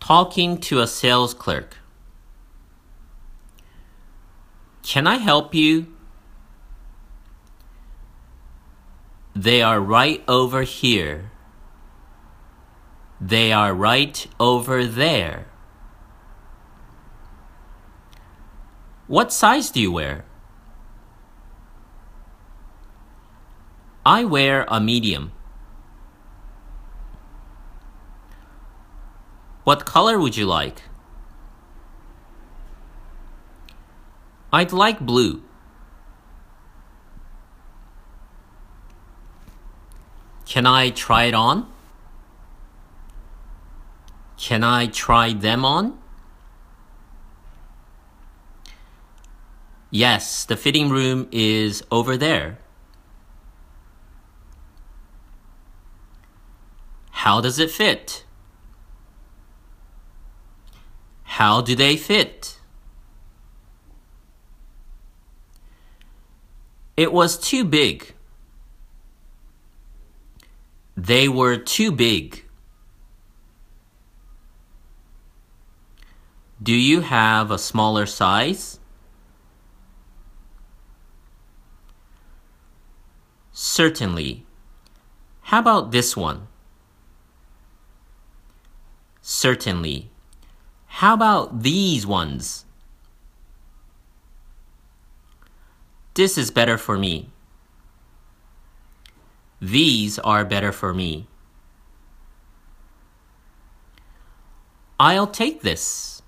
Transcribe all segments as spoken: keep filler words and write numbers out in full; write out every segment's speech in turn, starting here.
Talking to a sales clerk. Can I help you? They are right over here. They are right over there. What size do you wear? I wear a medium. What color would you like? I'd like blue. Can I try it on? Can I try them on? Yes, the fitting room is over there. How does it fit? How do they fit? It was too big. They were too big. Do you have a smaller size? Certainly. How about this one? Certainly. How about these ones? This is better for me. These are better for me. I'll take this.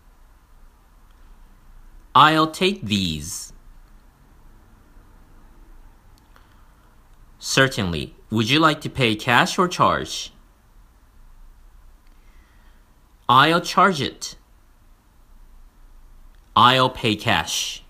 I'll take these. Certainly. Would you like to pay cash or charge? I'll charge it. I'll pay cash.